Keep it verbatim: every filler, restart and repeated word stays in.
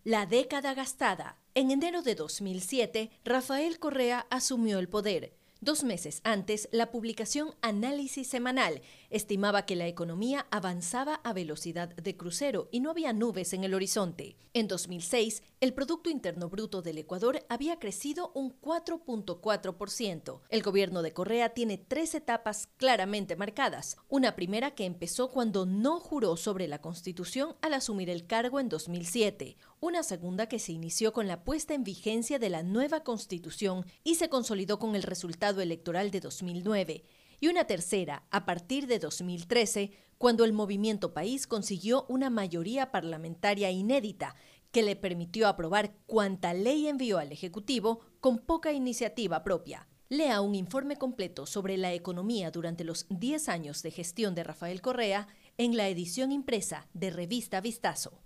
La década gastada. En enero de dos mil siete, Rafael Correa asumió el poder. Dos meses antes, la publicación Análisis Semanal estimaba que la economía avanzaba a velocidad de crucero y no había nubes en el horizonte. En dos mil seis, el Producto Interno Bruto del Ecuador había crecido un cuatro punto cuatro por ciento. El gobierno de Correa tiene tres etapas claramente marcadas. Una primera que empezó cuando no juró sobre la Constitución al asumir el cargo en dos mil siete. Una segunda que se inició con la puesta en vigencia de la nueva Constitución y se consolidó con el resultado electoral de dos mil nueve. Y una tercera, a partir de dos mil trece, cuando el Movimiento País consiguió una mayoría parlamentaria inédita que le permitió aprobar cuanta ley envió al Ejecutivo con poca iniciativa propia. Lea un informe completo sobre la economía durante los diez años de gestión de Rafael Correa en la edición impresa de Revista Vistazo.